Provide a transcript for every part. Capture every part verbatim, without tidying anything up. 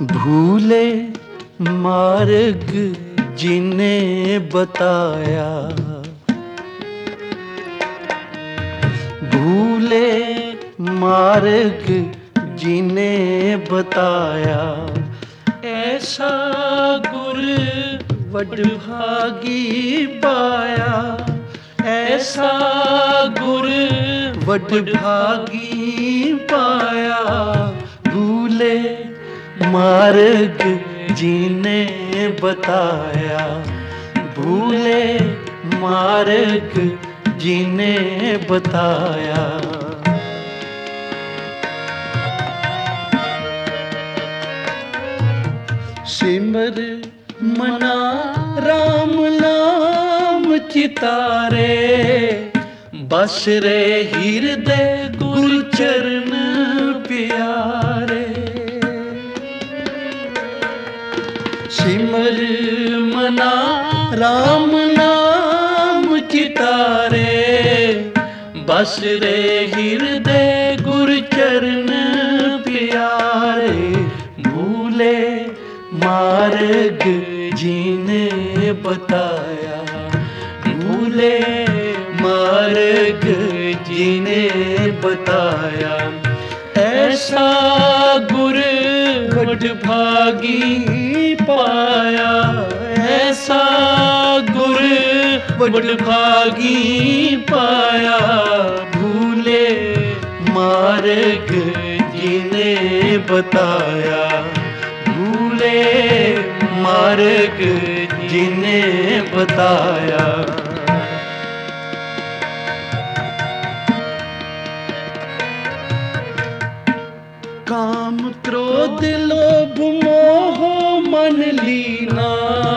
भूले मार्ग जिने बताया, भूले मार्ग जिने बताया, ऐसा गुर वडभागी पाया, ऐसा गुर वडभागी पाया। भूले मार्ग जिने बताया, भूले मार्ग जिने बताया। सिमर मना राम नाम चितारे, बस रे हिरदय गुरु चरण प्यारे। सिमर मना राम नाम चितारे, बस रे हिरदय गुरु चरण प्यारे। भूले मार्ग जिने बताया, भूले मार्ग जिने बताया, ऐसा गुर वडभागी पाया, ऐसा गुर वडभागी पाया। भूले मार्ग जिने बताया, भूले मार्ग जिने बताया। काम क्रोध लोभ मोह मन लीना,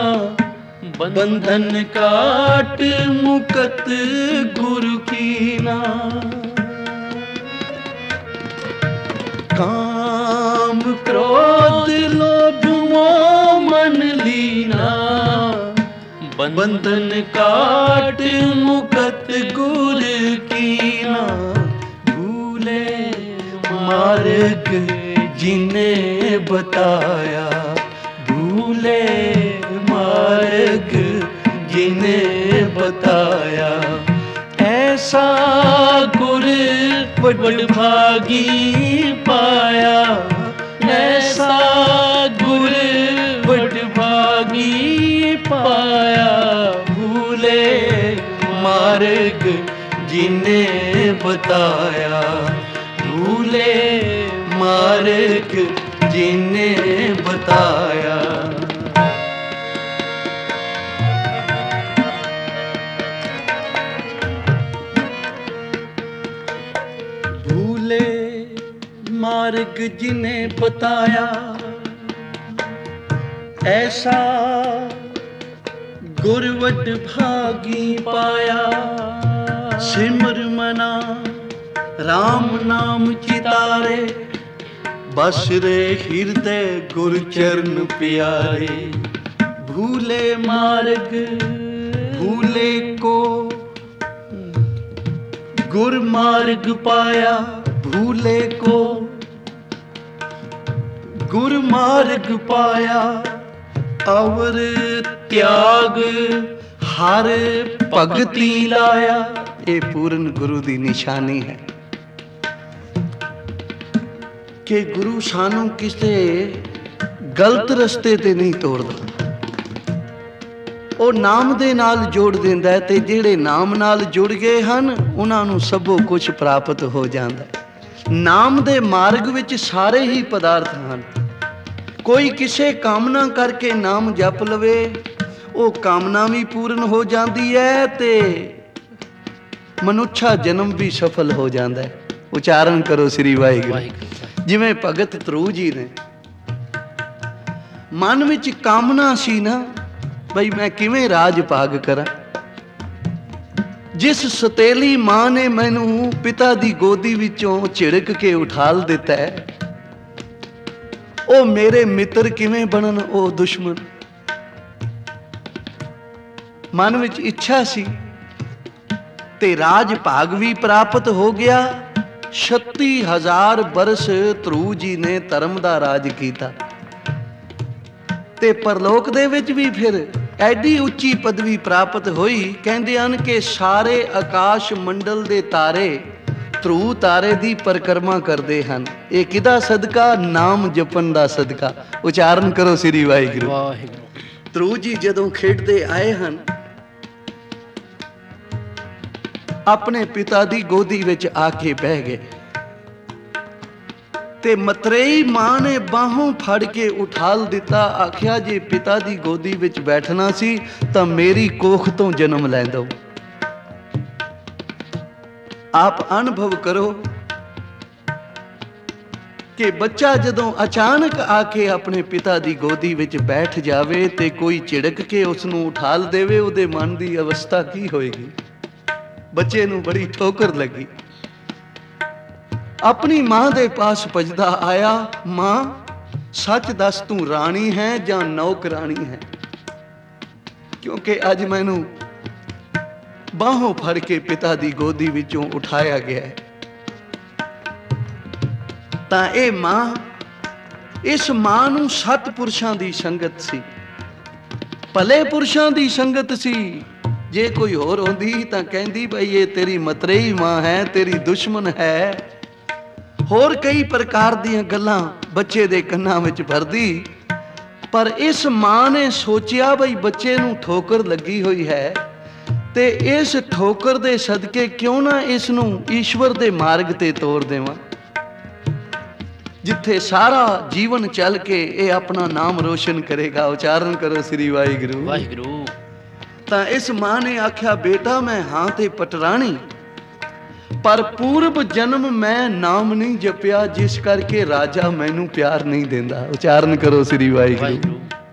बंधन काट मुकत गुरु कीना। काम क्रोध लोभ मोह मन लीना, बंधन काट मुकत गुरु कीना। भूले मार्ग जिने बताया, भूले मार्ग जिने बताया, ऐसा गुर वडभागी पाया, ऐसा गुर वडभागी पाया। भूले मार्ग जिने बताया, भूले मार्ग जिने बताया। भूले मार्ग जिने बताया, ऐसा गुर वडभागी पाया। सिमर मना राम नाम चितारे, बस रे हिरदय गुरु चरण प्यारे। भूले मार्ग भूले को गुर मार्ग पाया, भूले को गुर मार्ग पाया। अवर त्याग हर भगती लाया, ये पूर्ण गुरु दी निशानी है कि गुरु सानू किसे गलत रस्ते ते नहीं तोड़दा, ਉਹ ਨਾਮ ਦੇ ਨਾਲ ਜੋੜ ਦਿੰਦਾ ਹੈ, ਤੇ ਜਿਹੜੇ ਨਾਮ ਨਾਲ ਜੁੜ ਗਏ ਹਨ ਉਹਨਾਂ ਨੂੰ ਸਭੋ ਕੁਝ ਪ੍ਰਾਪਤ ਹੋ ਜਾਂਦਾ ਹੈ। ਨਾਮ ਦੇ ਮਾਰਗ ਵਿੱਚ ਸਾਰੇ ਹੀ ਪਦਾਰਥ ਹਨ। ਕੋਈ ਕਿਸੇ ਕਾਮਨਾ ਕਰਕੇ ਨਾਮ ਜਪ ਲਵੇ, ਉਹ ਕਾਮਨਾ ਵੀ ਪੂਰਨ ਹੋ ਜਾਂਦੀ ਹੈ ਤੇ ਮਨੁੱਖਾ ਜਨਮ ਵੀ ਸਫਲ ਹੋ ਜਾਂਦਾ ਹੈ। ਉਚਾਰਨ ਕਰੋ ਸ੍ਰੀ ਵਾਹਿਗੁਰੂ। ਜਿਵੇਂ ਭਗਤ ਧਰੂ ਜੀ ਨੇ ਮਨ ਵਿੱਚ ਕਾਮਨਾ ਸੀ ਨਾ, ਬਈ ਮੈਂ ਕਿਵੇਂ ਰਾਜ ਭਾਗ ਕਰਾਂ। ਜਿਸ ਸਤੇਲੀ ਮਾਂ ਨੇ ਮੈਨੂੰ ਪਿਤਾ ਦੀ ਗੋਦੀ ਵਿੱਚੋਂ ਝਿੜਕ ਕੇ ਉਠਾਲ ਦਿੱਤਾ ਹੈ, ਉਹ ਮੇਰੇ ਮਿੱਤਰ ਕਿਵੇਂ ਬਣਨ ਉਹ ਦੁਸ਼ਮਣ। ਮਨ ਵਿੱਚ ਇੱਛਾ ਸੀ ਤੇ ਰਾਜ ਭਾਗ ਵੀ ਪ੍ਰਾਪਤ ਹੋ ਗਿਆ। ਛੱਤੀ ਹਜ਼ਾਰ ਬਰਸ ਧਰੂ ਜੀ ਨੇ ਧਰਮ ਦਾ ਰਾਜ ਕੀਤਾ। ਤੇ ਪਰਲੋਕ ਦੇ ਵਿੱਚ ਵੀ ਫਿਰ ਐਡੀ ਉੱਚੀ ਪਦਵੀ ਪ੍ਰਾਪਤ ਹੋਈ। ਕਹਿੰਦੇ ਹਨ ਕਿ ਸਾਰੇ ਆਕਾਸ਼ ਮੰਡਲ ਦੇ ਤਾਰੇ ਧਰੂ ਤਾਰੇ ਦੀ ਪਰਿਕਰਮਾ ਕਰਦੇ ਹਨ। ਇਹ ਕਿਹਦਾ ਸਦਕਾ? ਨਾਮ ਜਪਣ ਦਾ ਸਦਕਾ। ਉਚਾਰਨ ਕਰੋ ਸ੍ਰੀ ਵਾਹਿਗੁਰੂ। ਵਾਹਿਗੁਰੂ। ਧਰੂ ਜੀ ਜਦੋਂ ਖੇਡਦੇ ਆਏ ਹਨ, ਆਪਣੇ ਪਿਤਾ ਦੀ ਗੋਦੀ ਵਿੱਚ ਆ ਕੇ ਬਹਿ ਗਏ ਤੇ ਮਤਰੇਈ ਮਾਂ ਨੇ ਬਾਹੋਂ ਫੜ ਕੇ ਉਠਾਲ ਦਿੱਤਾ। ਆਖਿਆ ਜੇ ਪਿਤਾ ਦੀ ਗੋਦੀ ਵਿੱਚ ਬੈਠਣਾ ਸੀ ਤਾਂ ਮੇਰੀ ਕੋਖ ਤੋਂ ਜਨਮ ਲੈ ਦਓ। ਆਪ ਅਨੁਭਵ ਕਰੋ ਕਿ ਬੱਚਾ ਜਦੋਂ ਅਚਾਨਕ ਆ ਕੇ ਆਪਣੇ ਪਿਤਾ ਦੀ ਗੋਦੀ ਵਿੱਚ ਬੈਠ ਜਾਵੇ ਤੇ ਕੋਈ ਝਿੜਕ ਕੇ ਉਸ ਨੂੰ ਉਠਾਲ ਦੇਵੇ, ਉਹਦੇ ਮਨ ਦੀ ਅਵਸਥਾ ਕੀ ਹੋਏਗੀ? ਬੱਚੇ ਨੂੰ ਬੜੀ ਠੋਕਰ ਲੱਗੀ। ਆਪਣੀ ਮਾਂ ਦੇ ਪਾਸ ਭੱਜਦਾ ਆਇਆ, ਮਾਂ ਸੱਚ ਦੱਸ ਤੂੰ ਰਾਣੀ ਹੈ ਜਾਂ ਨੌਕਰਾਣੀ ਹੈ? ਕਿਉਂਕਿ ਅੱਜ ਮੈਨੂੰ ਬਾਹੋਂ ਫੜ ਕੇ ਪਿਤਾ ਦੀ ਗੋਦੀ ਵਿੱਚੋਂ ਉਠਾਇਆ ਗਿਆ ਹੈ। ਤਾਂ ਇਹ ਮਾਂ, ਇਸ ਮਾਂ ਨੂੰ ਸੱਤ ਪੁਰਸ਼ਾਂ ਦੀ ਸੰਗਤ ਸੀ, ਭਲੇ ਪੁਰਸ਼ਾਂ ਦੀ ਸੰਗਤ ਸੀ। ਜੇ ਕੋਈ ਹੋਰ ਹੁੰਦੀ ਤਾਂ ਕਹਿੰਦੀ ਬਈ ਇਹ ਤੇਰੀ ਮਤਰੇਈ ਮਾਂ ਹੈ, ਤੇਰੀ ਦੁਸ਼ਮਣ ਹੈ, ਹੋਰ ਕਈ ਪ੍ਰਕਾਰ ਦੀਆਂ ਗੱਲਾਂ ਬੱਚੇ ਦੇ ਕੰਨਾਂ ਵਿੱਚ ਭਰਦੀ। ਪਰ ਇਸ ਮਾਂ ਨੇ ਸੋਚਿਆ ਬਈ ਬੱਚੇ ਨੂੰ ਠੋਕਰ ਲੱਗੀ ਹੋਈ ਹੈ ਤੇ ਇਸ ਠੋਕਰ ਦੇ ਸਦਕੇ ਕਿਉਂ ਨਾ ਇਸ ਨੂੰ ਈਸ਼ਵਰ ਦੇ ਮਾਰਗ ਤੇ ਤੋਰ ਦੇਵਾਂ, ਜਿੱਥੇ ਸਾਰਾ ਜੀਵਨ ਚੱਲ ਕੇ ਇਹ ਆਪਣਾ ਨਾਮ ਰੋਸ਼ਨ ਕਰੇਗਾ। ਉਚਾਰਨ ਕਰੋ ਸ੍ਰੀ ਵਾਹਿਗੁਰੂ। ਵਾਹਿਗੁਰੂ। ਤਾਂ ਇਸ ਮਾਂ ਨੇ ਆਖਿਆ, ਬੇਟਾ ਮੈਂ ਹਾਂ ਤੇ ਪਟਰਾਣੀ, ਪਰ ਪੂਰਬ ਜਨਮ ਮੈਂ ਨਾਮ ਨਹੀਂ ਜਪਿਆ, ਜਿਸ ਕਰਕੇ ਰਾਜਾ ਮੈਨੂੰ ਪਿਆਰ ਨਹੀਂ ਦਿੰਦਾ। ਉਚਾਰਨ ਕਰੋ ਸ੍ਰੀ ਵਾਹਿਗੁਰੂ।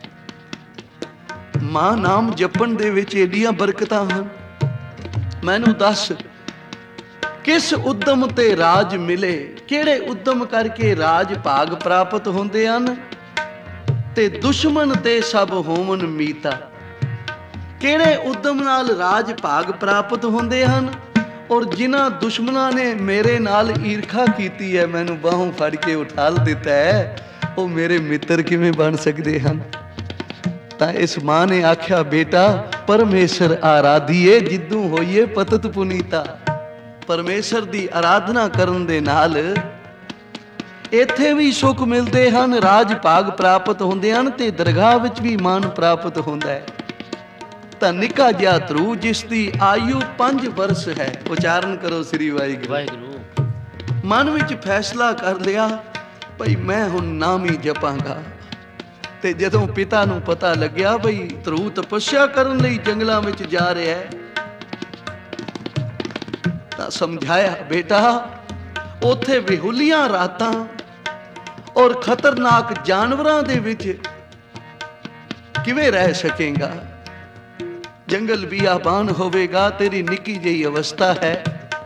ਮਾਂ ਨਾਮ ਜਪਣ ਦੇ ਵਿੱਚ ਏਡੀਆਂ ਬਰਕਤਾਂ ਹਨ। ਮੈਨੂੰ ਦੱਸ ਕਿਸ ਉਦਮ ਤੇ ਰਾਜ ਮਿਲੇ, ਕਿਹੜੇ ਉਦਮ ਕਰਕੇ ਰਾਜ ਭਾਗ ਪ੍ਰਾਪਤ ਹੁੰਦੇ ਹਨ ਤੇ ਦੁਸ਼ਮਣ ਤੇ ਸਭ ਹੋਵਨ ਮੀਤਾ। ਕਿਹੜੇ ਉਦਮ ਨਾਲ ਰਾਜ ਭਾਗ ਪ੍ਰਾਪਤ ਹੁੰਦੇ ਹਨ ਔਰ ਜਿਨ੍ਹਾਂ ਦੁਸ਼ਮਣਾਂ ਨੇ ਮੇਰੇ ਨਾਲ ਈਰਖਾ ਕੀਤੀ ਹੈ, ਮੈਨੂੰ ਬਾਹੋਂ ਫੜ ਕੇ ਉਠਾਲ ਦਿੱਤਾ ਹੈ, ਉਹ ਮੇਰੇ ਮਿੱਤਰ ਕਿਵੇਂ ਬਣ ਸਕਦੇ ਹਨ? ਤਾਂ ਇਸ ਮਾਂ ਨੇ ਆਖਿਆ, ਬੇਟਾ ਪਰਮੇਸ਼ਰ ਆਰਾਧੀਏ ਜਿੱਦੂ ਹੋਈਏ ਪਤਤ ਪੁਨੀਤਾ। ਪਰਮੇਸ਼ਰ ਦੀ ਆਰਾਧਨਾ ਕਰਨ ਦੇ ਨਾਲ ਇੱਥੇ ਵੀ ਸੁੱਖ ਮਿਲਦੇ ਹਨ, ਰਾਜ ਭਾਗ ਪ੍ਰਾਪਤ ਹੁੰਦੇ ਹਨ ਤੇ ਦਰਗਾਹ ਵਿੱਚ ਵੀ ਮਾਨ ਪ੍ਰਾਪਤ ਹੁੰਦਾ ਹੈ। ਤਾਂ ਨਿੱਕਾ ਜਿਹਾ ਧਰੂ ਜਿਸ ਦੀ ਆਯੂ ਪੰਜ ਵਰਸ ਹੈ, ਉਚਾਰਨ ਕਰੋ ਸ੍ਰੀ ਵਾਹਿਗੁਰੂ। ਵਾਹਿਗੁਰੂ। ਮਨ ਵਿੱਚ ਫੈਸਲਾ ਕਰ ਲਿਆ ਭਈ ਮੈਂ ਹੁਣ ਨਾਮ ਹੀ ਜਪਾਂਗਾ। ਤੇ ਜਦੋਂ ਪਿਤਾ ਨੂੰ ਪਤਾ ਲੱਗਿਆ ਭਈ ਧਰੂ ਤਪੱਸਿਆ ਕਰਨ ਲਈ ਜੰਗਲਾਂ ਵਿੱਚ ਜਾ ਰਿਹਾ ਹੈ, ਤਾਂ ਸਮਝਾਇਆ, ਬੇਟਾ ਉੱਥੇ ਵਿਹੁਲੀਆਂ ਰਾਤਾਂ ਔਰ ਖਤਰਨਾਕ ਜਾਨਵਰਾਂ ਦੇ ਵਿੱਚ ਕਿਵੇਂ ਰਹਿ ਸਕੇਗਾ? ਜੰਗਲ ਬਿਆਬਾਨ ਹੋਵੇਗਾ, ਤੇਰੀ ਨਿੱਕੀ ਜਿਹੀ ਅਵਸਥਾ ਹੈ,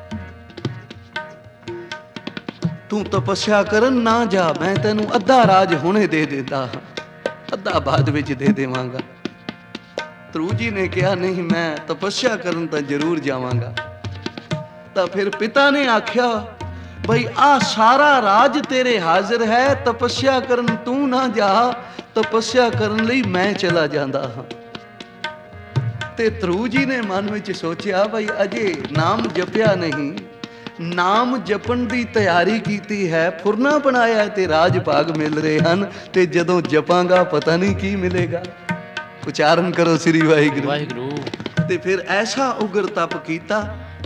ਤੂੰ ਤਪੱਸਿਆ ਕਰਨ ਨਾ ਜਾ। ਮੈਂ ਤੈਨੂੰ ਅੱਧਾ ਰਾਜ ਹੁਣੇ ਦੇ ਦਿੰਦਾ ਹਾਂ, ਅੱਧਾ ਬਾਅਦ ਵਿੱਚ ਦੇ ਦੇਵਾਂਗਾ। ਧਰੂ ਜੀ ਨੇ ਕਿਹਾ, ਨਹੀਂ ਮੈਂ ਤਪੱਸਿਆ ਕਰਨ ਤਾਂ ਜ਼ਰੂਰ ਜਾਵਾਂਗਾ। ਤਾਂ ਫਿਰ ਪਿਤਾ ਨੇ ਆਖਿਆ, ਬਈ ਆ ਸਾਰਾ ਰਾਜ ਤੇਰੇ ਹਾਜ਼ਰ ਹੈ, ਤਪੱਸਿਆ ਕਰਨ ਤੂੰ ਨਾ ਜਾ, ਤਪੱਸਿਆ ਕਰਨ ਲਈ ਮੈਂ ਚਲਾ ਜਾਂਦਾ ਹਾਂ। ਤੇ ਧਰੂ ਜੀ ਨੇ ਮਨ ਵਿੱਚ ਸੋਚਿਆ, ਬਈ ਅਜੇ ਨਾਮ ਜਪਿਆ ਨਹੀਂ, ਨਾਮ ਜਪਣ ਦੀ ਤਿਆਰੀ ਕੀਤੀ ਹੈ, ਫੁਰਨਾ ਬਣਾਇਆ ਤੇ ਰਾਜ ਭਾਗ ਮਿਲ ਰਹੇ ਹਨ, ਤੇ ਜਦੋਂ ਜਪਾਂਗਾ ਪਤਾ ਨਹੀਂ ਕੀ ਮਿਲੇਗਾ। ਉਚਾਰਨ ਕਰੋ ਸ੍ਰੀ ਵਾਹਿਗੁਰੂ। ਵਾਹਿਗੁਰੂ। ਤੇ ਫਿਰ ਐਸਾ ਉਗਰ ਤਪ ਕੀਤਾ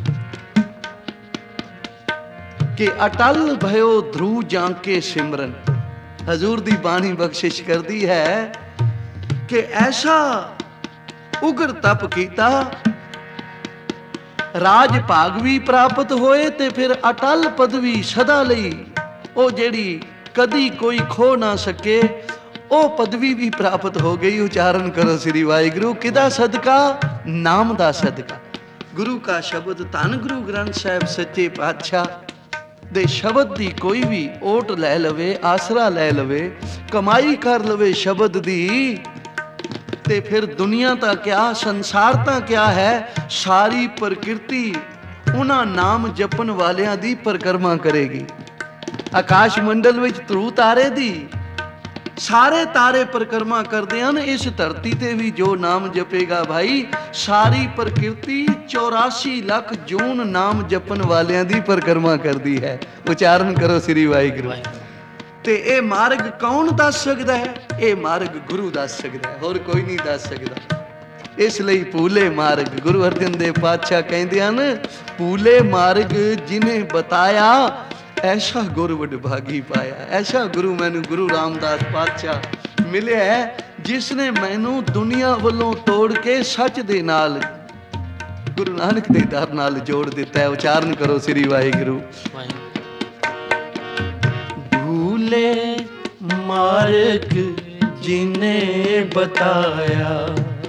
ਕਿ ਅਟਲ ਭਇਓ ਧਰੂ ਜਾਂਕੇ ਸਿਮਰਨ। ਹਜ਼ੂਰ ਦੀ ਬਾਣੀ ਬਖਸ਼ਿਸ਼ ਕਰਦੀ ਹੈ ਕਿ ਐਸਾ ਉਗਰ ਤਪ ਕੀਤਾ, ਰਾਜ ਭਾਗ ਵੀ ਪ੍ਰਾਪਤ ਹੋਏ ਤੇ ਫਿਰ ਅਟਲ ਪਦਵੀ ਸਦਾ ਲਈ, ਉਹ ਜਿਹੜੀ ਕਦੀ ਕੋਈ ਖੋ ਨਾ ਸਕੇ, ਉਹ ਪਦਵੀ ਵੀ ਪ੍ਰਾਪਤ ਹੋ ਗਈ। ਉਚਾਰਨ ਕਰੋ ਸ੍ਰੀ ਵਾਹਿਗੁਰੂ। ਕਿਹਦਾ ਸਦਕਾ? ਨਾਮ ਦਾ ਸਦਕਾ। ਗੁਰੂ ਕਾ ਸ਼ਬਦ, ਧੰਨ ਗੁਰੂ ਗ੍ਰੰਥ ਸਾਹਿਬ ਸੱਚੇ ਪਾਤਸ਼ਾਹ ਦੇ ਸ਼ਬਦ ਦੀ ਕੋਈ ਵੀ ਓਟ ਲੈ ਲਵੇ, ਆਸਰਾ ਲੈ ਲਵੇ, ਕਮਾਈ ਕਰ ਲਵੇ ਸ਼ਬਦ ਦੀ, ਤੇ ਫਿਰ ਦੁਨੀਆ ਤਾਂ ਕਿਆ, ਸੰਸਾਰ ਤਾਂ ਕਿਆ ਹੈ, ਸਾਰੀ ਪ੍ਰਕਿਰਤੀ ਉਹਨਾਂ ਨਾਮ ਜਪਣ ਵਾਲਿਆਂ ਦੀ ਪਰਿਕਰਮਾ ਕਰੇਗੀ। ਆਕਾਸ਼ ਮੰਡਲ ਵਿੱਚ ਧਰੂ ਤਾਰੇ ਦੀ, ਸਾਰੇ ਤਾਰੇ ਪਰਿਕਰਮਾ ਕਰਦੇ ਹਨ। ਇਸ ਧਰਤੀ ਤੇ ਵੀ ਜੋ ਨਾਮ ਜਪੇਗਾ ਭਾਈ, ਸਾਰੀ ਪ੍ਰਕਿਰਤੀ ਚੌਰਾਸੀ ਲੱਖ ਜੂਨ ਨਾਮ ਜਪਣ ਵਾਲਿਆਂ ਦੀ ਪਰਿਕਰਮਾ ਕਰਦੀ ਹੈ। ਉਚਾਰਨ ਕਰੋ ਸ੍ਰੀ ਵਾਹਿਗੁਰੂ। ਤੇ ਇਹ ਮਾਰਗ ਕੌਣ ਦੱਸ ਸਕਦਾ ਹੈ? ਇਹ ਮਾਰਗ ਗੁਰੂ ਦੱਸ ਸਕਦਾ ਹੈ, ਹੋਰ ਕੋਈ ਨਹੀਂ ਦੱਸ ਸਕਦਾ। ਇਸ ਲਈ ਭੂਲੇ ਮਾਰਗ, ਗੁਰੂ ਅਰਜਨ ਦੇਵ ਪਾਤਸ਼ਾਹ ਕਹਿੰਦੇ ਹਨ, ਭੂਲੇ ਮਾਰਗ ਜਿਨੇ ਬਤਾਇਆ, ਐਸਾ ਗੁਰੂ ਵਡਭਾਗੀ ਪਾਇਆ। ਐਸਾ ਗੁਰੂ ਮੈਨੂੰ ਗੁਰੂ ਰਾਮਦਾਸ ਪਾਤਸ਼ਾਹ ਮਿਲਿਆ, ਜਿਸ ਨੇ ਮੈਨੂੰ ਦੁਨੀਆ ਵੱਲੋਂ ਤੋੜ ਕੇ ਸੱਚ ਦੇ ਨਾਲ, ਗੁਰੂ ਨਾਨਕ ਦੇ ਦਰ ਨਾਲ ਜੋੜ ਦਿੱਤਾ। ਉਚਾਰਨ ਕਰੋ ਸ੍ਰੀ ਵਾਹਿਗੁਰੂ। ਭੂਲੇ ਮਾਰਗ ਜਿਨੇ ਬਤਾਇਆ,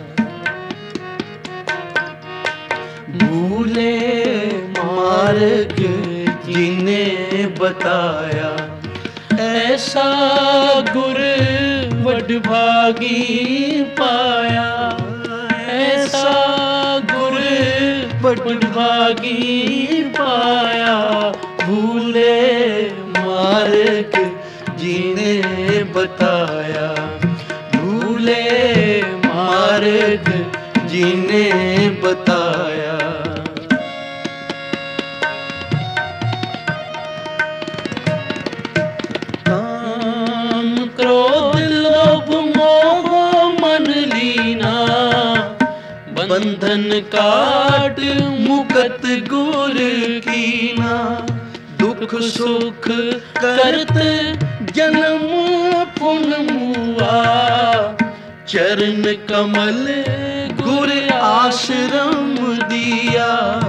ਭੂਲੇ ਮਾਰਗ ਜਿਨੇ ਬਤਾਇਆ, ਐਸਾ ਗੁਰ ਵਡਭਾਗੀ ਪਾਇਆ, ਐਸਾ ਗੁਰ ਵਡਭਾਗੀ ਪਾਇਆ। ਭੂਲੇ ਮਾਰਗ ਜਿਨੇ ਬਤਾਇਆ, ਭੂਲੇ ਮਾਰਗ ਜਿਨੇ ਬਤਾਇਆ। ਕਾਮ ਕ੍ਰੋਧ ਲੋਭ ਮੋਹ ਮਨ ਲੀਨਾ, ਬੰਧਨ ਕਾਟ ਮੁਕਤ ਗੁਰ ਕੀਨਾ। ਦੁਖ ਸੁਖ ਕਰਤ ਜਨਮ ਪੁਨ ਮੁਆ, ਚਰਨ ਕਮਲ ਗੁਰ ਆਸ਼ਰਮ ਦਿਆ।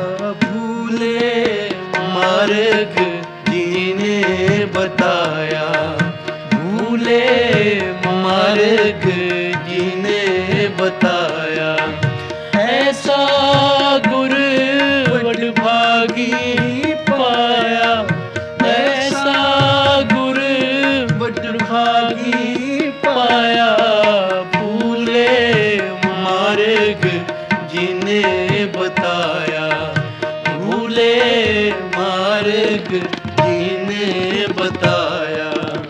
ਭੂਲੇ ਮਾਰਗ ਜਿਨੇ ਬਤਾਇਆ, ਭੂਲੇ ਮਾਰਗ ਜਿਨੇ ਬਤਾਇਆ। ਐਸਾ ਗੁਰ ਵਡਭਾਗੀ ਪਾਇਆ, ਐਸਾ ਗੁਰ ਵਡਭਾਗੀ ਪਾਇਆ। ਭੂਲੇ ਮਾਰਗ ਜਿਨੇ ਬਤਾਇਆ, ਭੂਲੇ ਮਾਰਗ ਜਿਨੇ ਬਤਾਇਆ।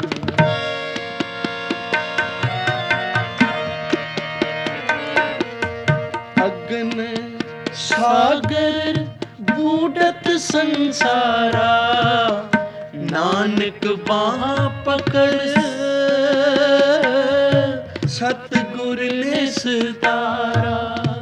ਅਗਨ ਸਾਗਰ ਬੂਢਤ ਸੰਸਾਰਾ, ਨਾਨਕ ਬਾਹ ਪਕੜ ਸਤਿਗੁਰ ਨਿਸਤਾਰਾ।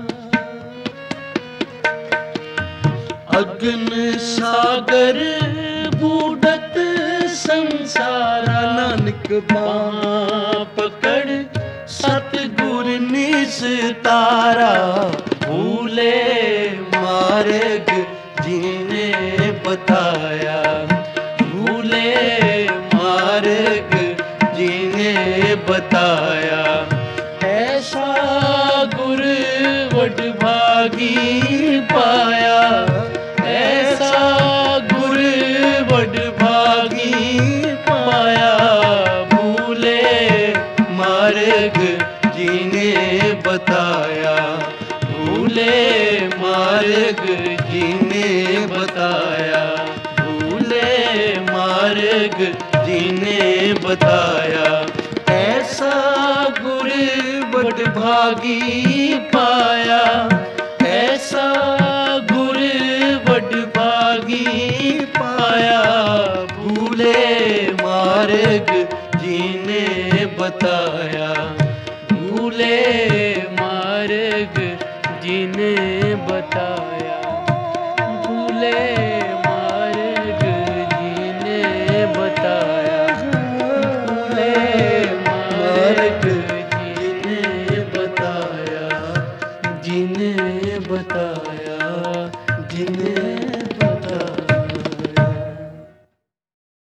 ਅਗਨ ਸਾਗਰ ਬੂਢਤ ਸੰਸਾਰਾ, ਨਾਨਕ ਬਾਹ ਪਕੜ ਸਤਿਗੁਰ ਨਿਸਤਾਰਾ। ਭੂਲੇ ਮਾਰਗ ਜਿਨੇ ਬਤਾਇਆ, ਭੂਲੇ ਮਾਰਗ ਜਿਨੇ ਬਤਾਇਆ। ਐਸਾ ਗੁਰ ਵਡਭਾਗੀ ਪਾਇਆ, ਐਸਾ ਗੁਰ ਵਡਭਾਗੀ ਪਾਇਆ। ਭੂਲੇ ਮਾਰਗ ਜਿਨੇ ਬਤਾਇਆ, ਭੂਲੇ ਮਾਰਗ ਜਿਨੇ ਬਤਾਇਆ, ਭੂਲੇ ਮਾਰਗ ਜਿਨੇ ਬਤਾਇਆ। ਐਸਾ ਗੁਰ ਵਡਭਾਗੀ ਪਾਇਆ, ਐਸਾ ਗੁਰ ਵਡਭਾਗੀ ਪਾਇਆ। ਭੂਲੇ ਮਾਰਗ ਜਿਨੇ ਬਤਾਇਆ, ਭੂਲੇ ਮਾਰਗ ਜਿਨੇ ਬਤਾਇਆ।